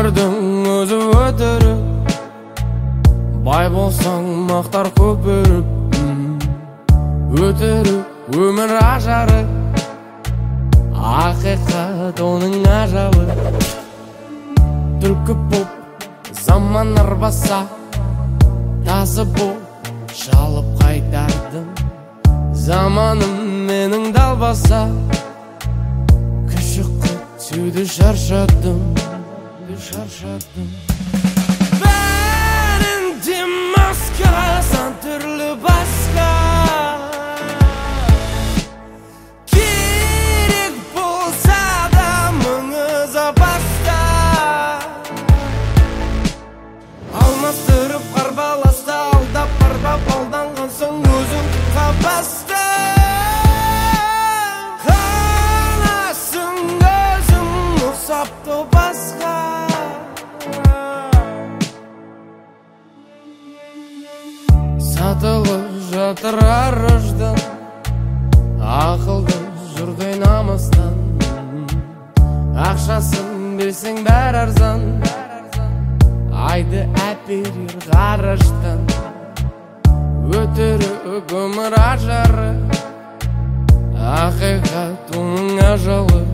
өмірдің өзі өтірік, бай болсаң мақтар көп өріп. Өтірік өмір ажары, ақиқат оның ажалы. Түлкі боп заман арбаса, тазы боп шалып қайтардым. Заманым менің далбаса, күшік күтуді шаршадым. Бәрінде маска, сан түрлі басқа. Керек болса да мыңыз апаста, алмастырып қарбаласта, алдап арбап алданған соң өзің қапаста. Қаласың өзің ұқсапты басқа. Сатылы жатыр арыждан, ақылды жүргей намыстан. Ақшасын берсең бәр арзан, айды әперер ғарыштан. Өтірік өмір ажары, ақиқат оның ажалы.